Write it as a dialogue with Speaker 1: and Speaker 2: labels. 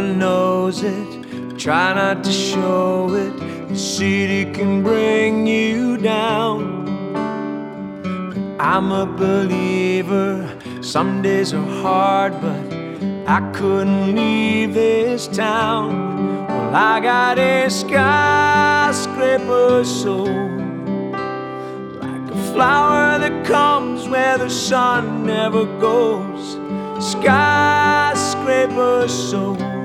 Speaker 1: everyone knows it, but try not to show it. The city can bring you down. I'm a believer, some days are hard, but I couldn't leave this town. Well, I got a skyscraper soul, like a flower that comes where the sun never goes. Skyscraper soul.